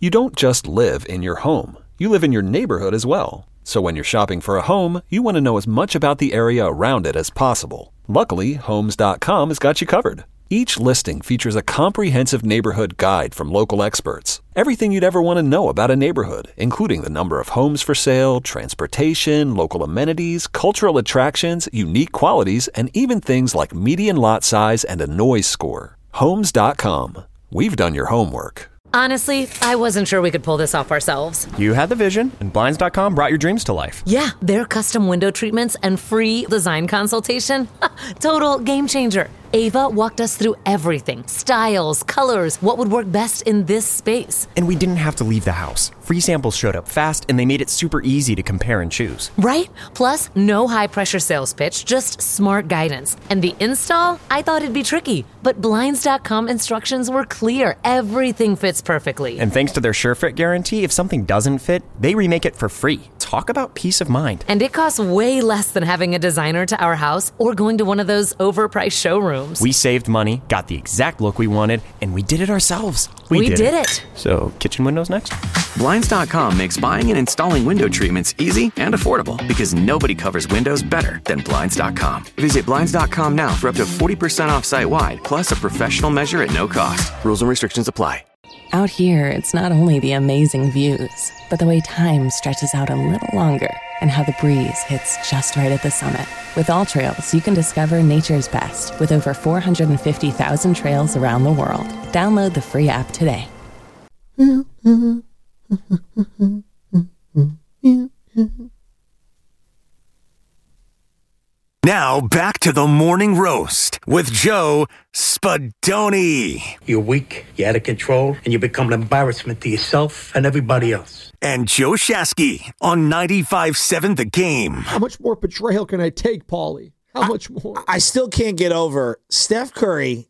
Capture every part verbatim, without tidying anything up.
You don't just live in your home. You live in your neighborhood as well. So when you're shopping for a home, you want to know as much about the area around it as possible. Luckily, Homes dot com has got you covered. Each listing features a comprehensive neighborhood guide from local experts. Everything you'd ever want to know about a neighborhood, including the number of homes for sale, transportation, local amenities, cultural attractions, unique qualities, and even things like median lot size and a noise score. Homes dot com. We've done your homework. Honestly, I wasn't sure we could pull this off ourselves. You had the vision, and Blinds dot com brought your dreams to life. Yeah, their custom window treatments and free design consultation. Total game changer. Ava walked us through everything. Styles, colors, what would work best in this space. And we didn't have to leave the house. Free samples showed up fast, and they made it super easy to compare and choose. Right? Plus, no high-pressure sales pitch, just smart guidance. And the install? I thought it'd be tricky, but Blinds dot com instructions were clear. Everything fits perfectly. And thanks to their SureFit guarantee, if something doesn't fit, they remake it for free. Talk about peace of mind. And it costs way less than having a designer to our house or going to one of those overpriced showrooms. We saved money, got the exact look we wanted, and we did it ourselves. We, we did, did it. it. So, kitchen windows next? Blinds dot com makes buying and installing window treatments easy and affordable because nobody covers windows better than Blinds dot com. Visit Blinds dot com now for up to forty percent off site-wide, plus a professional measure at no cost. Rules and restrictions apply. Out here, it's not only the amazing views, but the way time stretches out a little longer and how the breeze hits just right at the summit. With All Trails, you can discover nature's best with over four hundred fifty thousand trails around the world. Download the free app today. Now back to the morning roast with Joe Spadoni. You're weak, you're out of control, and you become an embarrassment to yourself and everybody else. And Joe Shasky on ninety-five point seven The Game. How much more betrayal can I take, Paulie? How I, much more? I still can't get over Steph Curry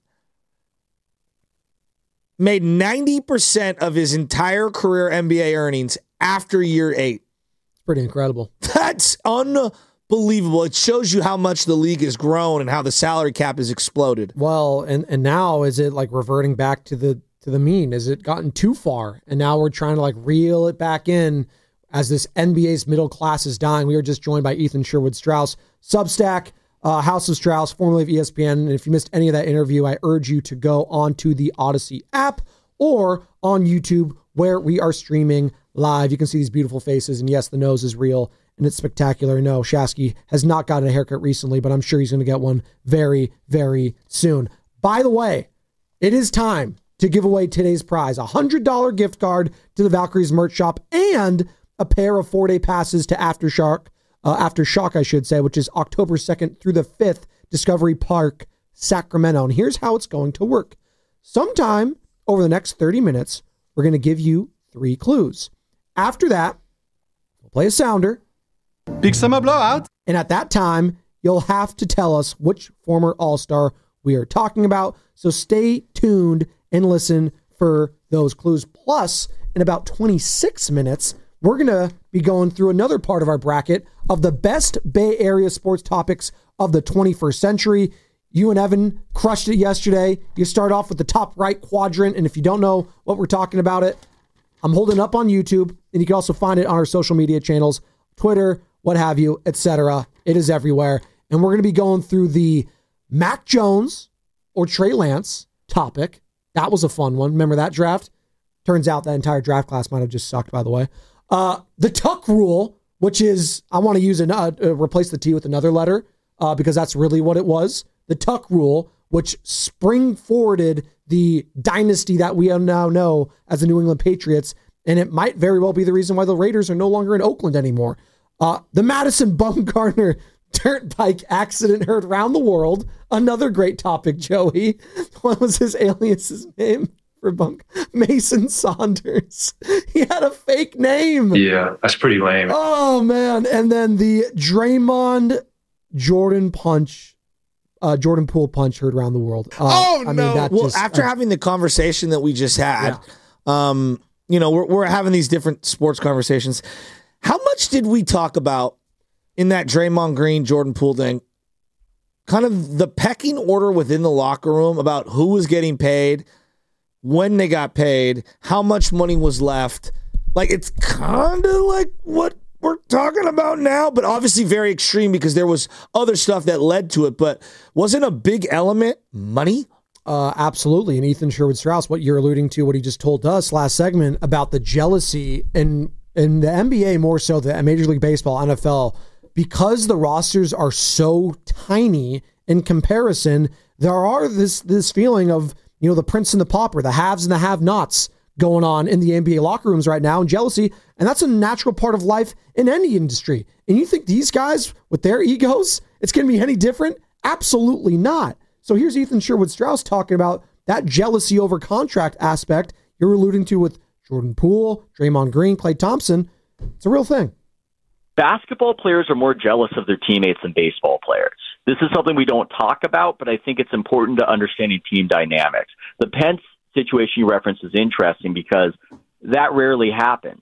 made ninety percent of his entire career N B A earnings after year eight. It's pretty incredible. That's unbelievable. It shows you how much the league has grown and how the salary cap has exploded. Well, and, and now is it like reverting back to the to the mean? Has it gotten too far? And now we're trying to like reel it back in as this N B A's middle class is dying. We were just joined by Ethan Sherwood-Strauss, Substack, uh, House of Strauss, formerly of E S P N. And if you missed any of that interview, I urge you to go onto the Odyssey app or on YouTube where we are streaming live. You can see these beautiful faces. And yes, the nose is real and it's spectacular. No, Shasky has not gotten a haircut recently, but I'm sure he's going to get one very, very soon. By the way, it is time to give away today's prize, a one hundred dollars gift card to the Valkyries merch shop and a pair of four-day passes to Aftershock, uh, Aftershock, I should say, which is October second through the fifth, Discovery Park, Sacramento. And here's how it's going to work. Sometime over the next thirty minutes, we're going to give you three clues. After that, we'll play a sounder. Big summer blowout. And at that time, you'll have to tell us which former All-Star we are talking about. So stay tuned and listen for those clues. Plus, in about twenty-six minutes, we're going to be going through another part of our bracket of the best Bay Area sports topics of the twenty-first century. You and Evan crushed it yesterday. You start off with the top right quadrant, and if you don't know what we're talking about it, I'm holding it up on YouTube, and you can also find it on our social media channels, Twitter, what have you, et cetera. It is everywhere. And we're going to be going through the Mac Jones or Trey Lance topic. That was a fun one. Remember that draft? Turns out that entire draft class might have just sucked, by the way. Uh, the Tuck rule, which is, I want to use an, uh, uh, replace the T with another letter uh, because that's really what it was. The Tuck rule, which spring forwarded the dynasty that we now know as the New England Patriots. And it might very well be the reason why the Raiders are no longer in Oakland anymore. Uh, the Madison Bumgarner dirt bike accident heard around the world. Another great topic, Joey. What was his alias's name for Bunk? Mason Saunders. He had a fake name. Yeah, that's pretty lame. Oh, man. And then the Draymond Jordan punch, uh, Jordan Poole punch heard around the world. Uh, oh, I mean, no. that well, just, after uh, having the conversation that we just had, yeah. um, you know, we're, we're having these different sports conversations. How much did we talk about in that Draymond Green, Jordan Poole thing? Kind of the pecking order within the locker room about who was getting paid, when they got paid, how much money was left. Like, it's kind of like what we're talking about now, but obviously very extreme because there was other stuff that led to it. But wasn't a big element money? Uh, absolutely. And Ethan Sherwood-Strauss, what you're alluding to, what he just told us last segment about the jealousy in, in the N B A more so than Major League Baseball, N F L, because the rosters are so tiny in comparison, there are this this feeling of, you know, the prince and the pauper, the haves and the have-nots going on in the N B A locker rooms right now, and jealousy. And that's a natural part of life in any industry. And you think these guys with their egos, it's going to be any different? Absolutely not. So here's Ethan Sherwood-Strauss talking about that jealousy over contract aspect you're alluding to with Jordan Poole, Draymond Green, Klay Thompson. It's a real thing. Basketball players are more jealous of their teammates than baseball players. This is something we don't talk about, but I think it's important to understanding team dynamics. The Pence situation you referenced is interesting because that rarely happens.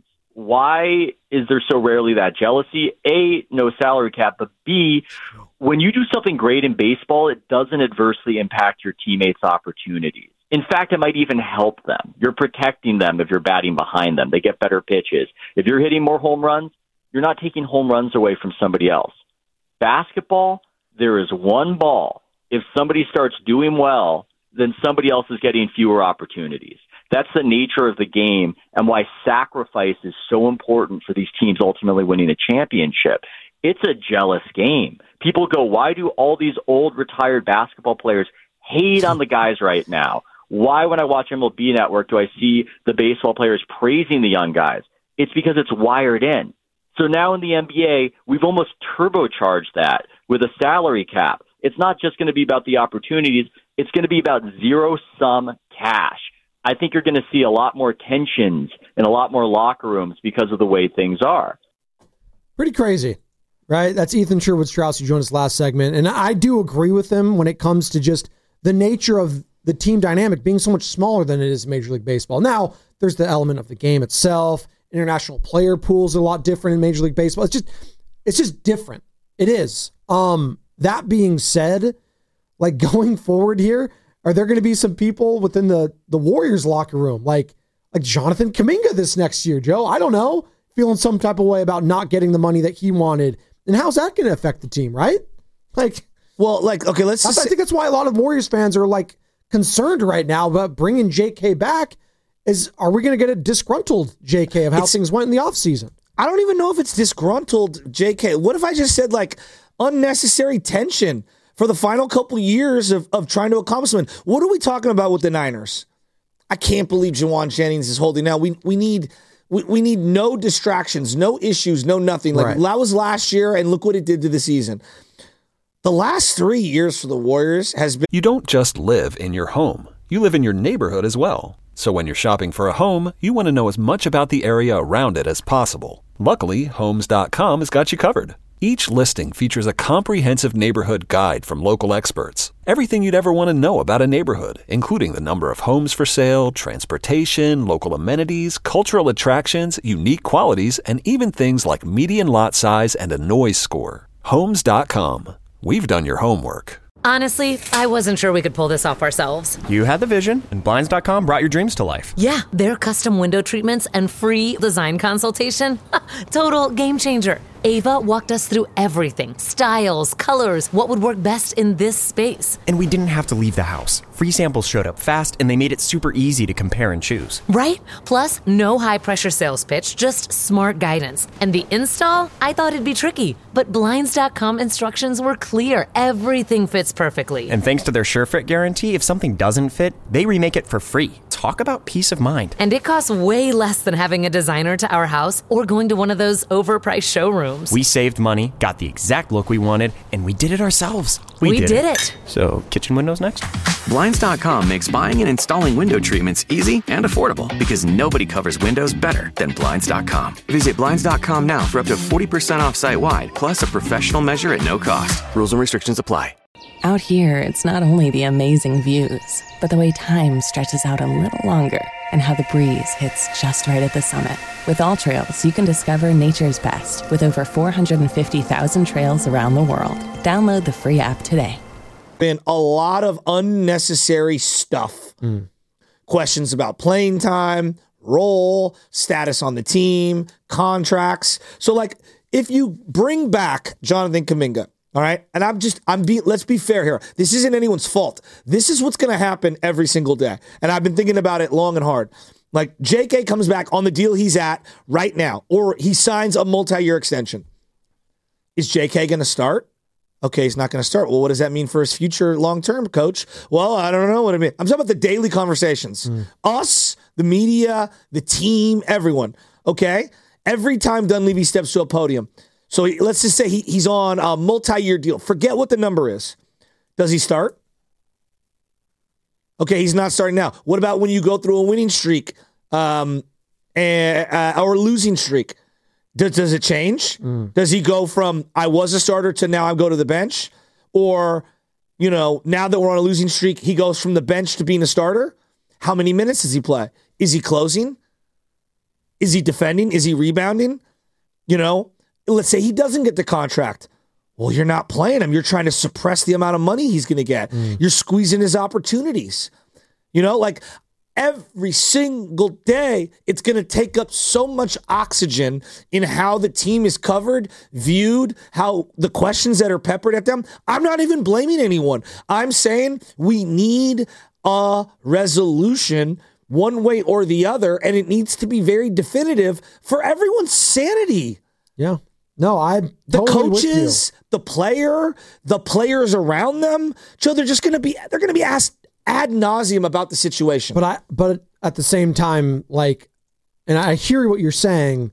Why is there so rarely that jealousy? A, no salary cap, but B, when you do something great in baseball, it doesn't adversely impact your teammates' opportunities. In fact, it might even help them. You're protecting them if you're batting behind them. They get better pitches. If you're hitting more home runs, you're not taking home runs away from somebody else. Basketball, there is one ball. If somebody starts doing well, then somebody else is getting fewer opportunities. That's the nature of the game and why sacrifice is so important for these teams ultimately winning a championship. It's a jealous game. People go, why do all these old retired basketball players hate on the guys right now? Why, when I watch M L B Network, do I see the baseball players praising the young guys? It's because it's wired in. So now in the N B A, we've almost turbocharged that with a salary cap. It's not just going to be about the opportunities. It's going to be about zero-sum cash. I think you're going to see a lot more tensions in a lot more locker rooms because of the way things are. Pretty crazy, right? That's Ethan Sherwood-Strauss who joined us last segment. And I do agree with him when it comes to just the nature of the team dynamic being so much smaller than it is in Major League Baseball. Now, there's the element of the game itself. International player pools are a lot different in Major League Baseball. It's just, it's just different. It is. Um, that being said, like going forward here, are there going to be some people within the, the Warriors locker room, like like Jonathan Kuminga this next year, Joe? I don't know, feeling some type of way about not getting the money that he wanted, and how's that going to affect the team, right? Like, well, like okay, let's. Just I think that's why a lot of Warriors fans are like concerned right now about bringing J K back. Is are we going to get a disgruntled J K of how things went in the offseason? I don't even know if it's disgruntled J K. What if I just said like unnecessary tension for the final couple years of, of trying to accomplish something? What are we talking about with the Niners? I can't believe Juwan Jennings is holding out. We we need we, we need no distractions, no issues, no nothing. Like right. That was last year, and look what it did to the season. The last three years for the Warriors has been... You don't just live in your home. You live in your neighborhood as well. So when you're shopping for a home, you want to know as much about the area around it as possible. Luckily, Homes dot com has got you covered. Each listing features a comprehensive neighborhood guide from local experts. Everything you'd ever want to know about a neighborhood, including the number of homes for sale, transportation, local amenities, cultural attractions, unique qualities, and even things like median lot size and a noise score. Homes dot com. We've done your homework. Honestly, I wasn't sure we could pull this off ourselves. You had the vision, and Blinds dot com brought your dreams to life. Yeah, their custom window treatments and free design consultation. Total game changer. Ava walked us through everything. Styles, colors, what would work best in this space. And we didn't have to leave the house. Free samples showed up fast, and they made it super easy to compare and choose. Right? Plus, no high-pressure sales pitch, just smart guidance. And the install? I thought it'd be tricky. But Blinds dot com instructions were clear. Everything fits perfectly. And thanks to their SureFit guarantee, if something doesn't fit, they remake it for free. Talk about peace of mind. And it costs way less than having a designer to our house or going to one of those overpriced showrooms. We saved money, got the exact look we wanted, and we did it ourselves. We, we did, did it. it. So, kitchen windows next? Blinds dot com makes buying and installing window treatments easy and affordable because nobody covers windows better than Blinds dot com. Visit Blinds dot com now for up to forty percent off site-wide, plus a professional measure at no cost. Rules and restrictions apply. Out here, it's not only the amazing views, but the way time stretches out a little longer and how the breeze hits just right at the summit. With All Trails, you can discover nature's best with over four hundred fifty thousand trails around the world. Download the free app today. Been a lot of unnecessary stuff. Mm. questions about playing time, role, status on the team, contracts. So like if you bring back Jonathan Kuminga, all right, and I'm just, I'm being, let's be fair here. This isn't anyone's fault. This is what's going to happen every single day. And I've been thinking about it long and hard. Like J K comes back on the deal he's at right now, or he signs a multi-year extension. Is J K going to start? Okay, he's not going to start. Well, what does that mean for his future long-term, coach? Well, I don't know what I mean. I'm talking about the daily conversations. Mm. Us, the media, the team, everyone, okay? Every time Dunleavy steps to a podium. So he, let's just say he, he's on a multi-year deal. Forget what the number is. Does he start? Okay, he's not starting now. What about when you go through a winning streak um, and, uh, or a losing streak? Does, does it change? Mm. Does he go from I was a starter to now I go to the bench? Or, you know, now that we're on a losing streak, he goes from the bench to being a starter? How many minutes does he play? Is he closing? Is he defending? Is he rebounding? You know, let's say he doesn't get the contract. Well, you're not playing him. You're trying to suppress the amount of money he's going to get. Mm. You're squeezing his opportunities. You know, like every single day, it's going to take up so much oxygen in how the team is covered, viewed, how the questions that are peppered at them. I'm not even blaming anyone. I'm saying we need a resolution one way or the other, and it needs to be very definitive for everyone's sanity. Yeah. No, I the totally coaches, the player, the players around them. Joe, they're just going to be they're going to be asked ad nauseum about the situation. But I, but at the same time, like, and I hear what you're saying.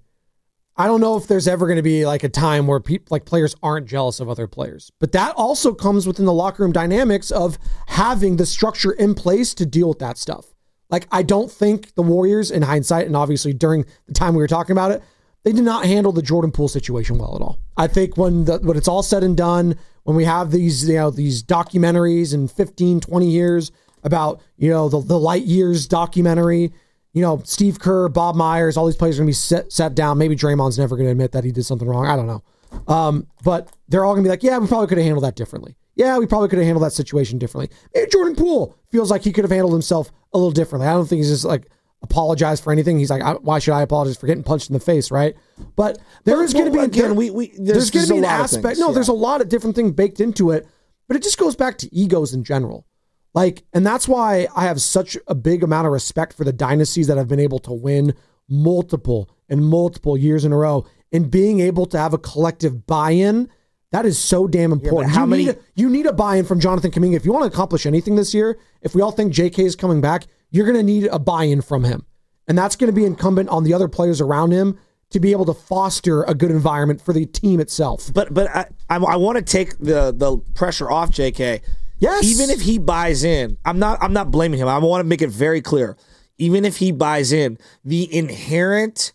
I don't know if there's ever going to be like a time where people, like players, aren't jealous of other players. But that also comes within the locker room dynamics of having the structure in place to deal with that stuff. Like, I don't think the Warriors, in hindsight, and obviously during the time we were talking about it, they did not handle the Jordan Poole situation well at all. I think when the, when it's all said and done, when we have these, you know, these documentaries in fifteen, twenty years about, you know, the, the Light Years documentary, you know, Steve Kerr, Bob Myers, all these players are going to be set, sat down. Maybe Draymond's never going to admit that he did something wrong. I don't know. Um, but they're all going to be like, yeah, we probably could have handled that differently. Yeah, we probably could have handled that situation differently. Maybe Jordan Poole feels like he could have handled himself a little differently. I don't think he's just like apologize for anything. He's like, why should I apologize for getting punched in the face, right? But there well, is going to be again, there, we, we, there's, there's going to be an a lot aspect. Of things, no, yeah. there's a lot of different things baked into it, but it just goes back to egos in general. Like, and that's why I have such a big amount of respect for the dynasties that have been able to win multiple and multiple years in a row, and being able to have a collective buy-in. That is so damn important. Yeah, how you, many- need a, you need a buy-in from Jonathan Kuminga. If you want to accomplish anything this year, if we all think J K is coming back, you're going to need a buy-in from him. And that's going to be incumbent on the other players around him to be able to foster a good environment for the team itself. But but I, I, I want to take the, the pressure off J K. Yes. Even if he buys in, I'm not I'm not blaming him. I want to make it very clear. Even if he buys in, the inherent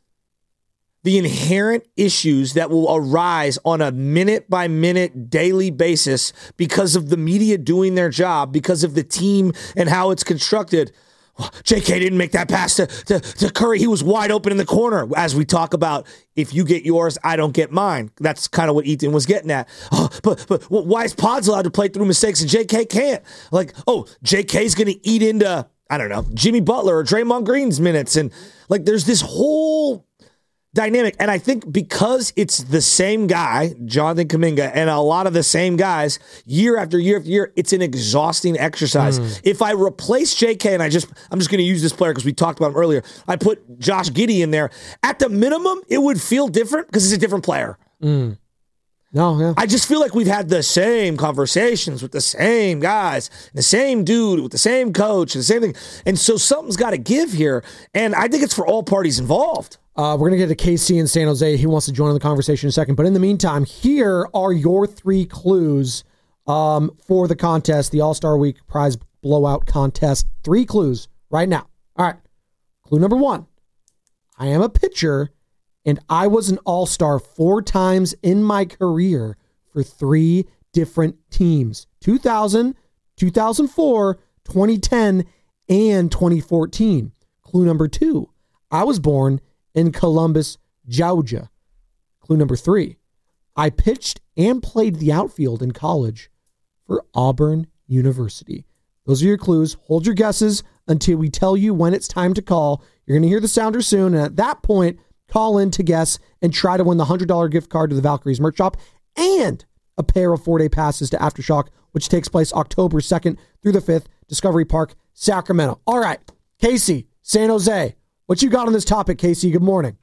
the inherent issues that will arise on a minute by minute daily basis because of the media doing their job, because of the team and how it's constructed. J K didn't make that pass to, to, to Curry. He was wide open in the corner. As we talk about, if you get yours, I don't get mine. That's kind of what Ethan was getting at. Oh, but but why is Pods allowed to play through mistakes and J K can't? Like, oh, J K's going to eat into, I don't know, Jimmy Butler or Draymond Green's minutes. And like, there's this whole dynamic. And I think because it's the same guy, Jonathan Kuminga, and a lot of the same guys year after year after year, it's an exhausting exercise. Mm. If I replace J K, and I just, I'm just going to use this player because we talked about him earlier, I put Josh Giddey in there, at the minimum, it would feel different because it's a different player. Mm. No, yeah. I just feel like we've had the same conversations with the same guys, the same dude, with the same coach, and the same thing. And so something's got to give here. And I think it's for all parties involved. Uh, we're going to get to K C in San Jose. He wants to join in the conversation in a second. But in the meantime, here are your three clues um, for the contest, the All-Star Week Prize Blowout Contest. Three clues right now. All right. Clue number one. I am a pitcher, and I was an All-Star four times in my career for three different teams. two thousand, two thousand four, twenty ten, and twenty fourteen. Clue number two. I was born in Columbus, Georgia. Clue number three. I pitched and played the outfield in college for Auburn University. Those are your clues. Hold your guesses until we tell you when it's time to call. You're going to hear the sounder soon, and at that point, call in to guess and try to win the one hundred dollars gift card to the Valkyries merch shop and a pair of four-day passes to Aftershock, which takes place October second through the fifth, Discovery Park, Sacramento. All right, Casey, San Jose, what you got on this topic, Casey? Good morning.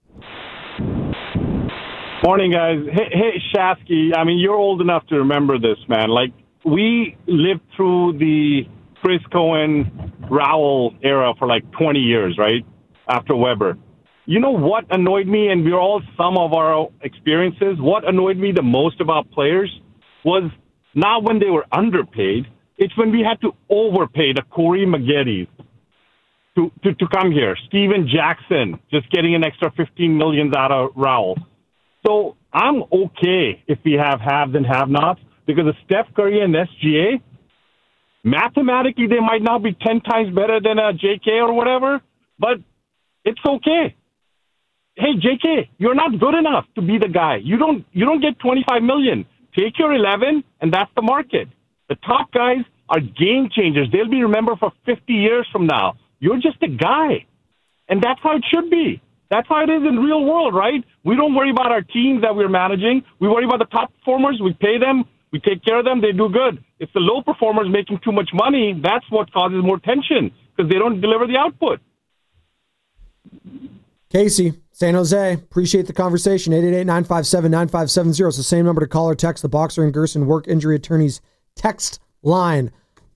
Morning, guys. Hey, hey, Shasky, I mean, you're old enough to remember this, man. Like, we lived through the Chris Cohen, Rowell era for like twenty years, right? After Weber. You know what annoyed me, and we're all some of our experiences, what annoyed me the most about players was not when they were underpaid, it's when we had to overpay the Corey Maggettis to, to, to come here. Steven Jackson just getting an extra fifteen million dollars out of Rowell. So I'm okay if we have haves and have-nots, because of Steph Curry and S G A, mathematically they might not be ten times better than a J K or whatever, but it's okay. Hey, J K, you're not good enough to be the guy. You don't you don't get twenty-five million dollars. Take your eleven, and that's the market. The top guys are game changers. They'll be remembered for fifty years from now. You're just a guy, and that's how it should be. That's how it is in real world, right? We don't worry about our teams that we're managing. We worry about the top performers. We pay them. We take care of them. They do good. It's the low performers making too much money. That's what causes more tension, because they don't deliver the output. Casey, San Jose, appreciate the conversation. eight eight eight, nine five seven, nine five seven zero. It's the same number to call or text the Boxer and Gerson Work Injury Attorneys text line.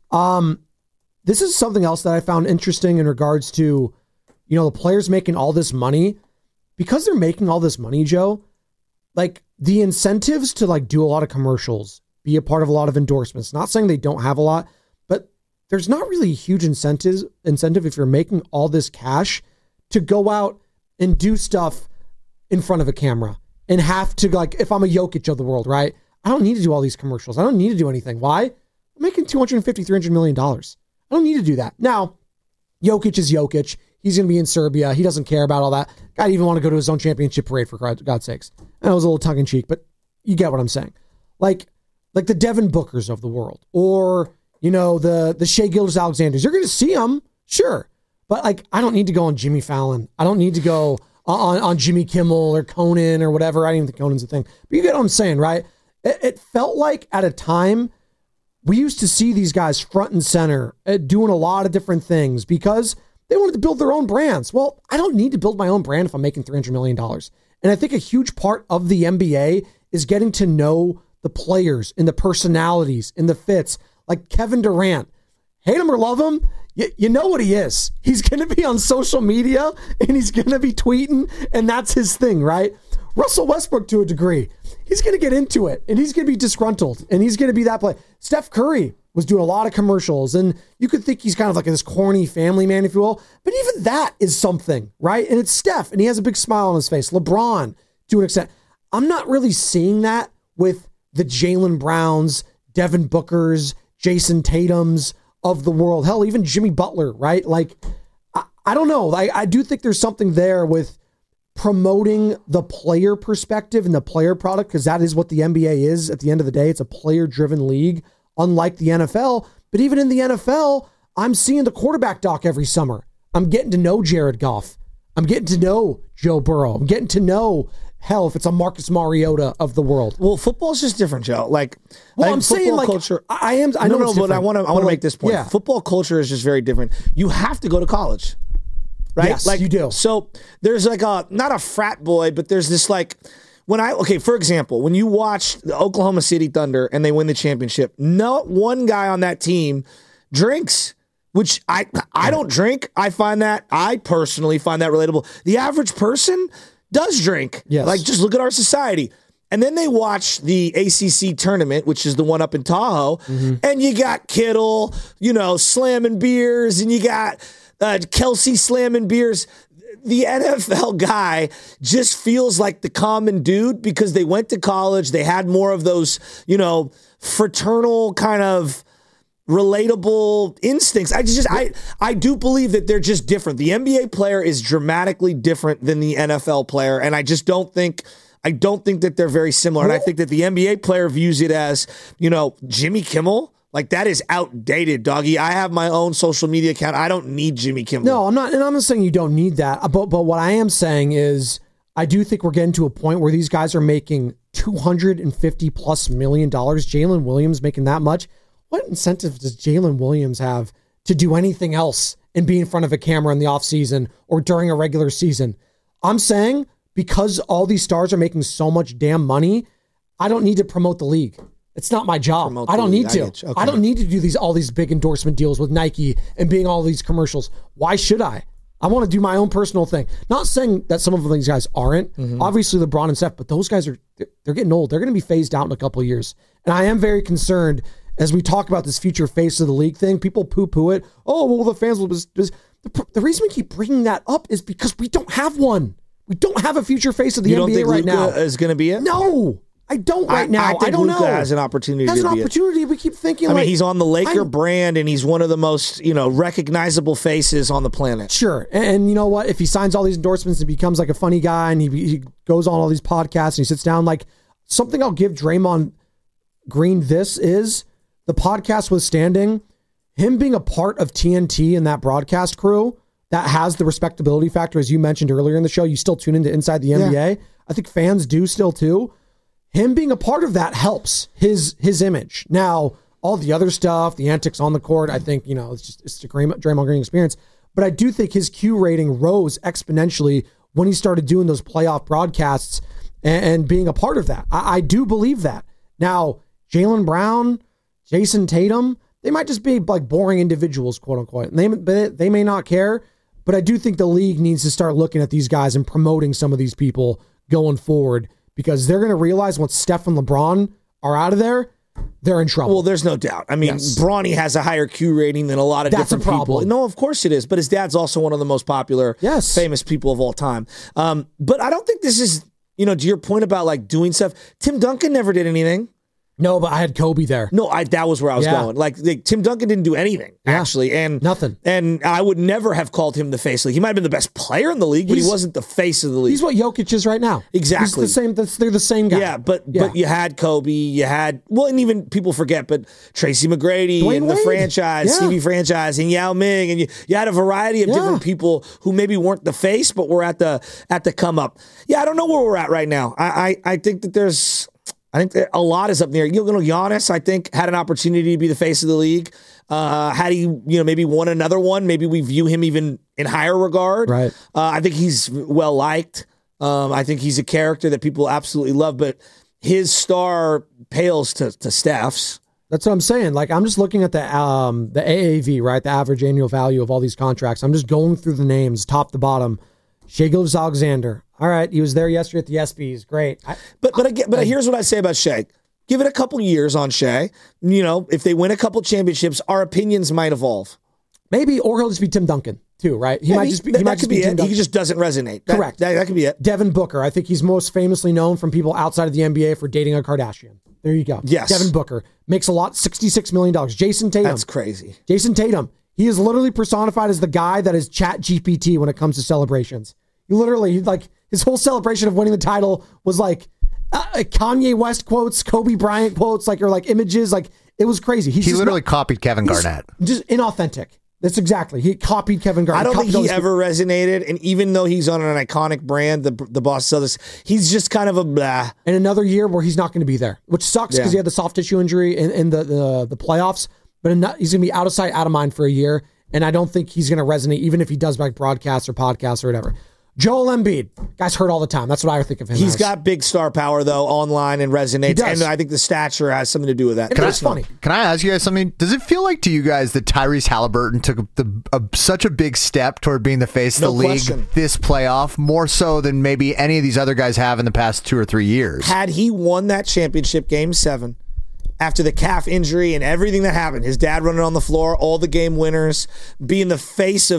Um, this is something else that I found interesting in regards to, you know, the players making all this money. Because they're making all this money, Joe, like the incentives to like do a lot of commercials, be a part of a lot of endorsements, not saying they don't have a lot, but there's not really a huge incentives, incentive if you're making all this cash to go out and do stuff in front of a camera and have to, like, if I'm a Jokic of the world, right? I don't need to do all these commercials. I don't need to do anything. Why? I'm making two hundred fifty, three hundred million dollars. I don't need to do that. Now, Jokic is Jokic. He's going to be in Serbia. He doesn't care about all that. Guy didn't even want to go to his own championship parade, for God's sakes. And it was a little tongue-in-cheek, but you get what I'm saying. Like, like the Devin Bookers of the world, or, you know, the, the Shea Gilgeous-Alexanders. You're going to see them, sure. But, like, I don't need to go on Jimmy Fallon. I don't need to go on, on Jimmy Kimmel or Conan or whatever. I don't even think Conan's a thing. But you get what I'm saying, right? It, it felt like at a time we used to see these guys front and center doing a lot of different things because they wanted to build their own brands. Well, I don't need to build my own brand if I'm making three hundred million dollars. And I think a huge part of the N B A is getting to know the players and the personalities and the fits. Like Kevin Durant, hate him or love him, you, you know what he is. He's going to be on social media and he's going to be tweeting, and that's his thing, right? Russell Westbrook, to a degree, he's going to get into it and he's going to be disgruntled and he's going to be that play. Steph Curry was doing a lot of commercials, and you could think he's kind of like this corny family man, if you will, but even that is something, right? And it's Steph, and he has a big smile on his face. LeBron, to an extent. I'm not really seeing that with the Jaylen Browns, Devin Bookers, Jason Tatums of the world. Hell, even Jimmy Butler, right? Like, I, I don't know. I, I do think there's something there with promoting the player perspective and the player product, because that is what the N B A is. At the end of the day, it's a player-driven league, unlike the N F L. But even in the N F L, I'm seeing the quarterback doc every summer. I'm getting to know Jared Goff. I'm getting to know Joe Burrow. I'm getting to know, hell, if it's a Marcus Mariota of the world. Well, football's just different, Joe. Like, well, like I'm saying, like, culture. I am. I know, no, no, but I want to. I want to make this point. Yeah. Football culture is just very different. You have to go to college, right? Yes, like you do. So there's like a not a frat boy, but there's this like. When I, okay, for example, when you watch the Oklahoma City Thunder and they win the championship, not one guy on that team drinks, which I I don't drink. I find that, I personally find that relatable. The average person does drink. Yes. Like, just look at our society. And then they watch the A C C tournament, which is the one up in Tahoe, mm-hmm. and you got Kittle, you know, slamming beers, and you got uh, Kelsey slamming beers. The N F L guy just feels like the common dude because they went to college. They had more of those, you know, fraternal kind of relatable instincts. I just, I, I do believe that they're just different. The N B A player is dramatically different than the N F L player. And I just don't think, I don't think that they're very similar. And I think that the N B A player views it as, you know, Jimmy Kimmel Like, that is outdated, doggy. I have my own social media account. I don't need Jimmy Kimmel. No, I'm not, and I'm not saying you don't need that. But but what I am saying is, I do think we're getting to a point where these guys are making two hundred fifty plus million dollars. Jalen Williams making that much. What incentive does Jalen Williams have to do anything else and be in front of a camera in the offseason or during a regular season? I'm saying because all these stars are making so much damn money, I don't need to promote the league. It's not my job. Promote I don't league. need to. I, okay. I don't need to do these all these big endorsement deals with Nike and being all these commercials. Why should I? I want to do my own personal thing. Not saying that some of these guys aren't. Mm-hmm. Obviously, LeBron and Steph, but those guys are they're, they're getting old. They're going to be phased out in a couple of years. And I am very concerned as we talk about this future face of the league thing. People poo-poo it. Oh, well, the fans will... Just, just, the, the reason we keep bringing that up is because we don't have one. We don't have a future face of the you N B A don't think right Luka now. is going to be it? No. I don't right I, now. I, think I don't Luka know. has an opportunity. Has to an be opportunity. It. We keep thinking. I like, mean, he's on the Laker I'm, brand, and he's one of the most you know recognizable faces on the planet. Sure, and, and you know what? If he signs all these endorsements and becomes like a funny guy, and he he goes on all these podcasts and he sits down, like something I'll give Draymond Green this is the podcast withstanding him being a part of T N T and that broadcast crew that has the respectability factor, as you mentioned earlier in the show. You still tune into Inside the N B A. Yeah. I think fans do still too. Him being a part of that helps his his image. Now, all the other stuff, the antics on the court, I think, you know, it's just it's a Draymond Green experience. But I do think his Q rating rose exponentially when he started doing those playoff broadcasts and, and being a part of that. I, I do believe that. Now, Jaylen Brown, Jason Tatum, they might just be like boring individuals, quote unquote. And they, they may not care, but I do think the league needs to start looking at these guys and promoting some of these people going forward, because they're going to realize once Steph and LeBron are out of there, they're in trouble. Well, there's no doubt. I mean, yes. Bronny has a higher Q rating than a lot of That's different a problem. people. No, of course it is. But his dad's also one of the most popular, yes. famous people of all time. Um, but I don't think this is, you know, to your point about like doing stuff. Tim Duncan never did anything. No, but I had Kobe there. No, I that was where I was yeah. going. Like, like Tim Duncan didn't do anything, yeah. actually. and Nothing. And I would never have called him the face of the league. He might have been the best player in the league, but he's, he wasn't the face of the league. He's what Jokic is right now. Exactly. He's the same. That's, they're the same guy. Yeah, but yeah. but you had Kobe, you had, well, and even people forget, but Tracy McGrady Dwayne and Wade. the franchise, yeah. Stevie franchise, and Yao Ming, and you, you had a variety of yeah. different people who maybe weren't the face, but were at the at the come up. Yeah, I don't know where we're at right now. I I, I think that there's. I think a lot is up there. You know, Giannis, I think, had an opportunity to be the face of the league. Uh, had he, you know, maybe won another one, maybe we view him even in higher regard. Right. Uh, I think he's well liked. Um, I think he's a character that people absolutely love, but his star pales to, to Steph's. That's what I'm saying. Like, I'm just looking at the um, the A A V, right? The average annual value of all these contracts. I'm just going through the names, top to bottom. Shai Gilgeous-Alexander. All right, he was there yesterday at the ESPYs. Great. I, but but again, but I, here's what I say about Shai. Give it a couple years on Shai. You know, if they win a couple championships, our opinions might evolve. Maybe, or he'll just be Tim Duncan too, right? He yeah, might he, just be. That, he that might could just be, be Tim it. Duncan. He just doesn't resonate. That, Correct. That, that could be it. Devin Booker. I think he's most famously known from people outside of the N B A for dating a Kardashian. There you go. Yes. Devin Booker makes a lot. sixty-six million dollars. Jason Tatum. That's crazy. Jason Tatum. He is literally personified as the guy that is Chat G P T when it comes to celebrations. You literally like. His whole celebration of winning the title was like uh, Kanye West quotes, Kobe Bryant quotes, like or like images. Like it was crazy. He's he literally not, copied Kevin Garnett. Just inauthentic. That's exactly. He copied Kevin Garnett. I don't think he those, ever resonated. And even though he's on an iconic brand, the the Boston Celtics, he's just kind of a blah. And another year where he's not going to be there, which sucks because Yeah. he had the soft tissue injury in, in the, the the playoffs. But in, he's going to be out of sight, out of mind for a year. And I don't think he's going to resonate, even if he does like broadcasts or podcasts or whatever. Joel Embiid, guys hurt all the time. That's what I think of him. He's as. got big star power though online and resonates, and I think the stature has something to do with that. It is funny. Can I ask you guys something? Does it feel like to you guys that Tyrese Halliburton took the, a, such a big step toward being the face of No the league question. this playoff, more so than maybe any of these other guys have in the past two or three years? Had he won that championship game seven, after the calf injury and everything that happened, his dad running on the floor, all the game winners, being the face of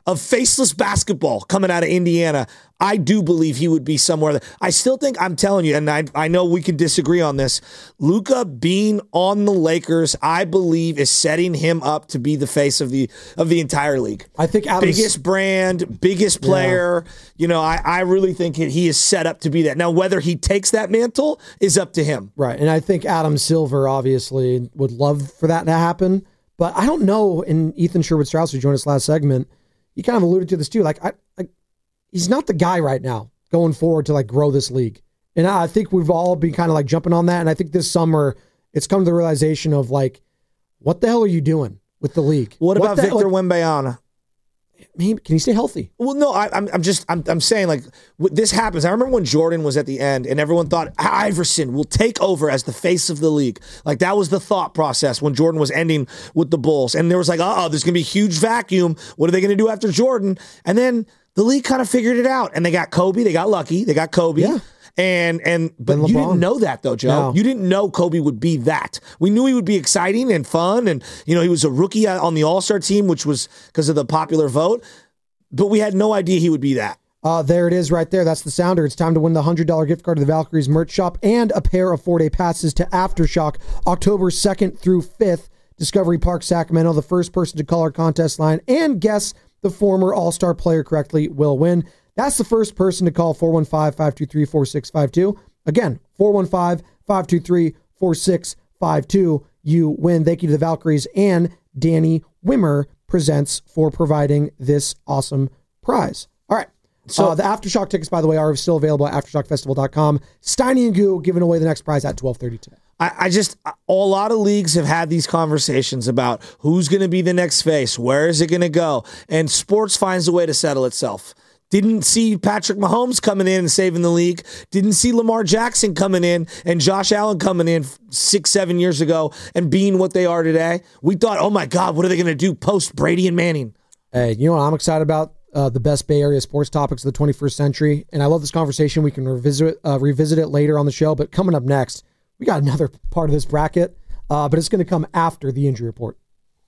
of faceless basketball coming out of Indiana, I do believe he would be somewhere. That, I still think, I'm telling you, and I, I know we can disagree on this, Luka being on the Lakers, I believe is setting him up to be the face of the of the entire league. I think Adam's, biggest brand, biggest player. Yeah. You know, I, I really think he is set up to be that. Now, whether he takes that mantle is up to him. Right, and I think Adam Silver obviously would love for that to happen, but I don't know, and Ethan Sherwood-Strauss, who joined us last segment, he kind of alluded to this too. Like, I, like, he's not the guy right now going forward to like grow this league. And I think we've all been kind of like jumping on that. And I think this summer it's come to the realization of like, what the hell are you doing with the league? What, what about the, Victor like, Wembanyama? Maybe, can he stay healthy? Well, no, I, I'm, I'm just, I'm, I'm saying like this happens. I remember when Jordan was at the end and everyone thought Iverson will take over as the face of the league. Like that was the thought process when Jordan was ending with the Bulls. And there was like, uh-oh, there's going to be a huge vacuum. What are they going to do after Jordan? And then the league kind of figured it out and they got Kobe. They got lucky. They got Kobe. Yeah. And, and, but you didn't know that though, Joe. No. You didn't know Kobe would be that. We knew he would be exciting and fun. And, you know, he was a rookie on the All-Star team, which was because of the popular vote. But we had no idea he would be that. Uh, there it is right there. That's the sounder. It's time to win the one hundred dollars gift card to the Valkyries merch shop and a pair of four-day passes to Aftershock October second through fifth. Discovery Park, Sacramento. The first person to call our contest line and guess the former All-Star player correctly will win. That's the first person to call four one five, five two three, four six five two. Again, four one five, five two three, four six five two. You win. Thank you to the Valkyries and Danny Wimmer presents for providing this awesome prize. All right. So uh, the Aftershock tickets, by the way, are still available at aftershock festival dot com. Steiny and Goo giving away the next prize at twelve thirty today. I, I just, a lot of leagues have had these conversations about who's going to be the next face, where is it going to go, and sports finds a way to settle itself. Didn't see Patrick Mahomes coming in and saving the league. Didn't see Lamar Jackson coming in and Josh Allen coming in six, seven years ago and being what they are today. We thought, oh my God, what are they going to do post Brady and Manning? Hey, you know what I'm excited about? Uh, the best Bay Area sports topics of the twenty-first century. And I love this conversation. We can revisit, uh, revisit it later on the show. But coming up next, we got another part of this bracket, uh, but it's going to come after the injury report.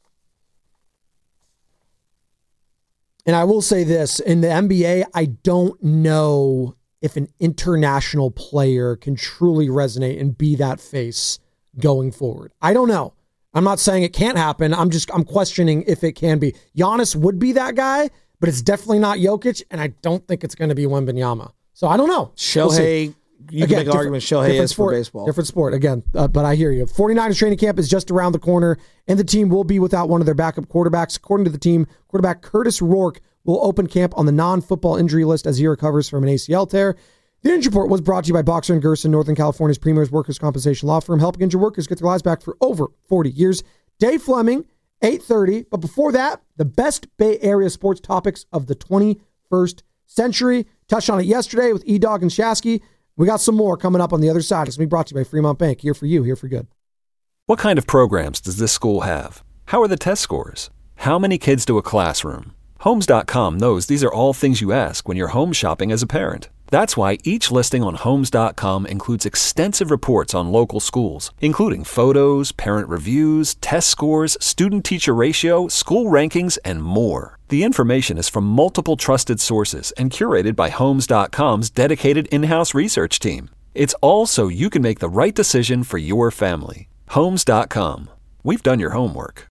And I will say this, in the N B A, I don't know if an international player can truly resonate and be that face going forward. I don't know. I'm not saying it can't happen. I'm just, I'm questioning if it can be. Giannis would be that guy, but it's definitely not Jokic, and I don't think it's going to be Wembanyama. So I don't know. Shohei, we'll you can make an argument Shohei is sport, for baseball. Different sport, again, uh, but I hear you. forty-niners training camp is just around the corner, and the team will be without one of their backup quarterbacks. According to the team, quarterback Curtis Rourke will open camp on the non-football injury list as he recovers from an A C L tear. The injury report was brought to you by Boxer and Gerson, Northern California's premier workers' compensation law firm, helping injured workers get their lives back for over forty years. Dave Fleming, eight thirty. But before that, the best Bay Area sports topics of the twenty-first century. Touched on it yesterday with E-Dog and Shasky. We got some more coming up on the other side. It's going to be brought to you by Fremont Bank. Here for you, here for good. What kind of programs does this school have? How are the test scores? How many kids to a classroom? Homes dot com knows these are all things you ask when you're home shopping as a parent. That's why each listing on Homes dot com includes extensive reports on local schools, including photos, parent reviews, test scores, student-teacher ratio, school rankings, and more. The information is from multiple trusted sources and curated by Homes dot com's dedicated in-house research team. It's all so you can make the right decision for your family. Homes dot com. We've done your homework.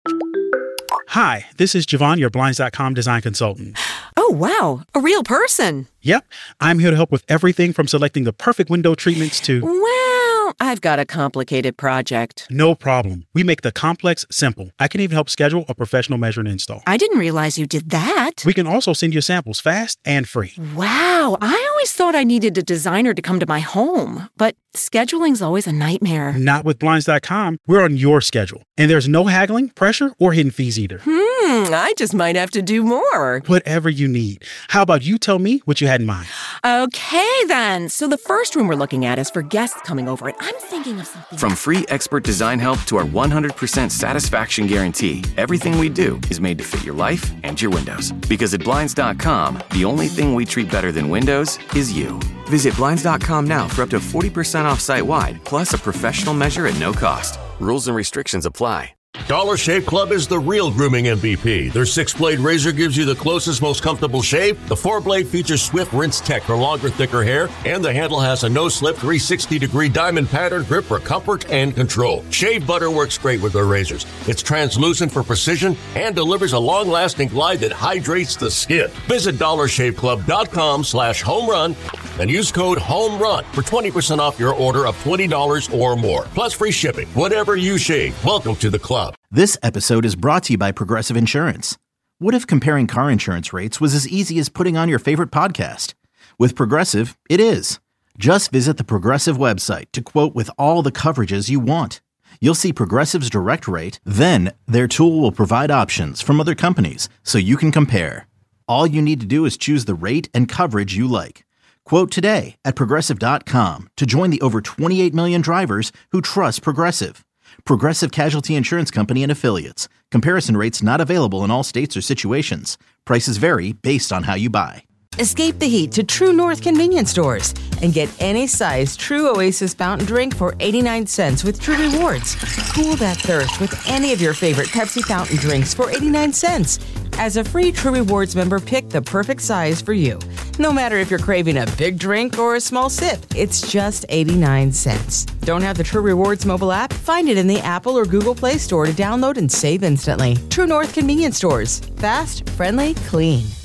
Hi, this is Javon, your Blinds dot com design consultant. Oh, wow. A real person. Yep. I'm here to help with everything from selecting the perfect window treatments to... Well, I've got a complicated project. No problem. We make the complex simple. I can even help schedule a professional measure and install. I didn't realize you did that. We can also send you samples fast and free. Wow. I always thought I needed a designer to come to my home, but scheduling's always a nightmare. Not with Blinds dot com. We're on your schedule. And there's no haggling, pressure, or hidden fees either. Hmm, I just might have to do more. Whatever you need. How about you tell me what you had in mind? Okay, then. So the first room we're looking at is for guests coming over, and I'm thinking of something... From free expert design help to our one hundred percent satisfaction guarantee, everything we do is made to fit your life and your windows. Because at Blinds dot com, the only thing we treat better than windows is you. Visit Blinds dot com now for up to forty percent off site-wide, plus a professional measure at no cost. Rules and restrictions apply. Dollar Shave Club is the real grooming M V P. Their six-blade razor gives you the closest, most comfortable shave. The four-blade features swift rinse tech for longer, thicker hair, and the handle has a no-slip three sixty degree diamond pattern grip for comfort and control. Shave butter works great with their razors. It's translucent for precision and delivers a long-lasting glide that hydrates the skin. Visit dollar shave club dot com slash home run and use code HOMERUN for twenty percent off your order of twenty dollars or more, plus free shipping. Whatever you shave, welcome to the club. This episode is brought to you by Progressive Insurance. What if comparing car insurance rates was as easy as putting on your favorite podcast? With Progressive, it is. Just visit the Progressive website to quote with all the coverages you want. You'll see Progressive's direct rate, then their tool will provide options from other companies so you can compare. All you need to do is choose the rate and coverage you like. Quote today at progressive dot com to join the over twenty-eight million drivers who trust Progressive. Progressive Casualty Insurance Company and Affiliates. Comparison rates not available in all states or situations. Prices vary based on how you buy. Escape the heat to True North convenience stores and get any size True Oasis fountain drink for eighty-nine cents with True Rewards. Cool that thirst with any of your favorite Pepsi fountain drinks for eighty-nine cents. As a free True Rewards member, pick the perfect size for you. No matter if you're craving a big drink or a small sip, it's just eighty-nine cents. Don't have the True Rewards mobile app? Find it in the Apple or Google Play Store to download and save instantly. True North convenience stores. Fast, friendly, clean.